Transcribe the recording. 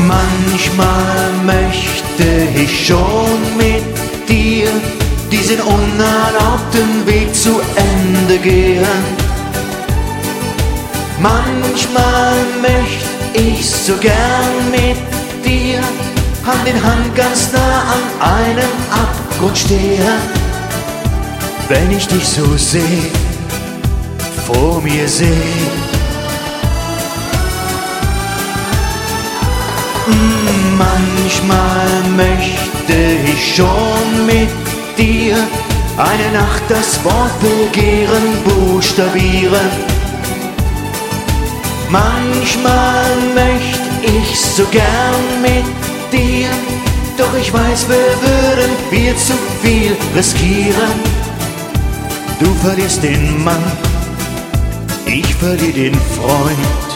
Manchmal möchte ich schon mit dir diesen unerlaubten Weg zu Ende gehen. Manchmal möchte ich so gern mit dir Hand in Hand ganz nah an einem Abgrund stehen. Wenn ich dich so seh, vor mir seh. Manchmal möchte ich schon mit dir eine Nacht das Wort Begehren buchstabieren. Manchmal möchte ich so gern mit dir, doch ich weiß, wir würden viel zu viel riskieren. Du verlierst den Mann, ich verliere den Freund.